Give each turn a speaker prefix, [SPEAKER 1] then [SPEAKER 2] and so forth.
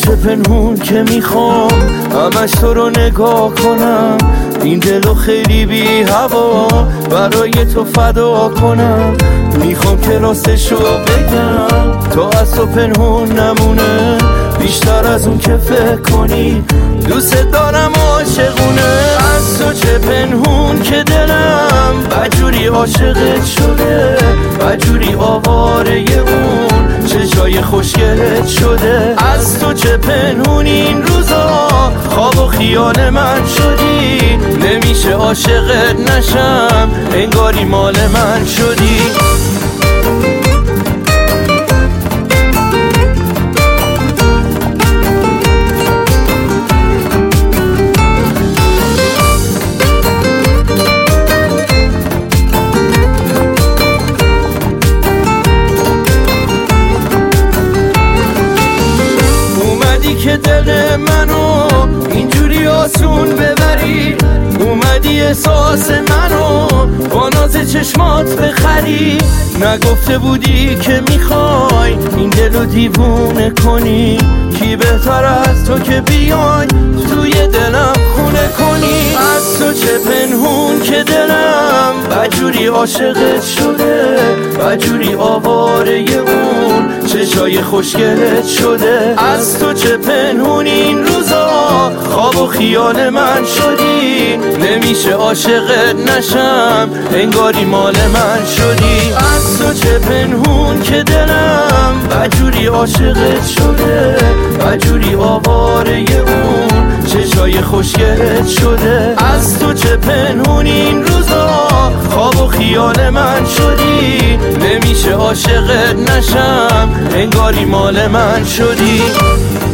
[SPEAKER 1] چه پنهون که میخوام همش تو رو نگاه کنم، این دلو خیلی بی هوا برای تو فدا کنم. میخوام که راستشو بگم تا از تو پنهون نمونه، بیشتر از اون که فکر کنی دوست دارم عاشقونه. از تو چه پنهون که دلم بجوری عاشقت شده، بجوری آواره اون چشای خوشگلت شده. از تو چه پنهون این روزا خواب و خیال من شدی، نمیشه عاشقت نشم انگاری مال من شدی. که دل منو اینجوری آسون ببری، اومدی احساس منو با ناز چشمات بخری. نگفته بودی که میخوای این دلو دیوونه کنی، کی بهتر از تو که بیای توی دلم خونه کنی. از تو چه پنهون که دلم بجوری عاشقت شده، بجوری آواره اون چشای خوشگلت شده. از تو چه پنهون این روزا خواب و خیال من شدی، نمیشه عاشقت نشم انگاری مال من شدی. از تو چه پنهون که دلم بجوری عاشقت شده، بجوری آواره اون چشای خوشگلت شده. از تو چه پنهون این روزا خواب و خیال من شدی، نمیشه عاشقت نشم انگاری مال من شدی.